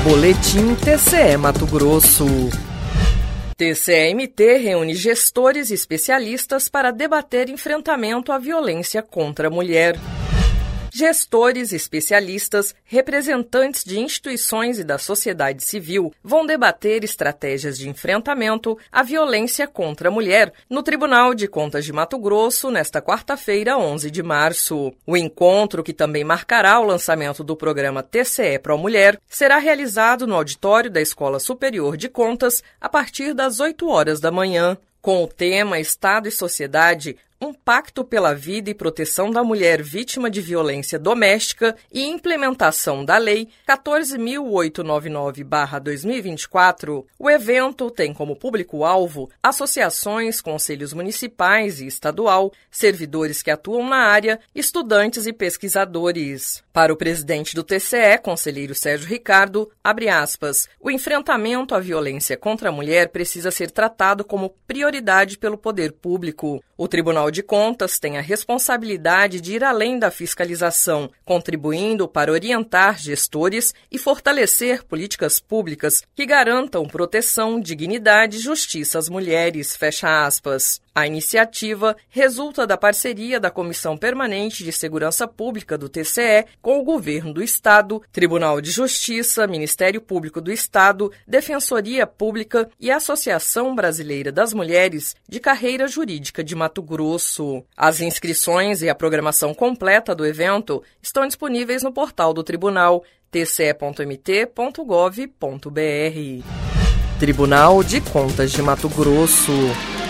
Boletim TCE Mato Grosso. TCE-MT reúne gestores e especialistas para debater enfrentamento à violência contra a mulher. Gestores, especialistas, representantes de instituições e da sociedade civil vão debater estratégias de enfrentamento à violência contra a mulher no Tribunal de Contas de Mato Grosso nesta quarta-feira, 11 de março. O encontro, que também marcará o lançamento do programa TCE Pro Mulher, será realizado no auditório da Escola Superior de Contas a partir das 8 horas da manhã. Com o tema Estado e Sociedade, um pacto pela vida e proteção da mulher vítima de violência doméstica e implementação da Lei 14.899/2024, o evento tem como público-alvo associações, conselhos municipais e estadual, servidores que atuam na área, estudantes e pesquisadores. Para o presidente do TCE, conselheiro Sérgio Ricardo, abre aspas, o enfrentamento à violência contra a mulher precisa ser tratado como prioridade pelo poder público. O Tribunal de Contas tem a responsabilidade de ir além da fiscalização, contribuindo para orientar gestores e fortalecer políticas públicas que garantam proteção, dignidade e justiça às mulheres, fecha aspas. A iniciativa resulta da parceria da Comissão Permanente de Segurança Pública do TCE com o Governo do Estado, Tribunal de Justiça, Ministério Público do Estado, Defensoria Pública e Associação Brasileira das Mulheres de Carreira Jurídica de Mato Grosso. As inscrições e a programação completa do evento estão disponíveis no portal do Tribunal tce.mt.gov.br. Tribunal de Contas de Mato Grosso.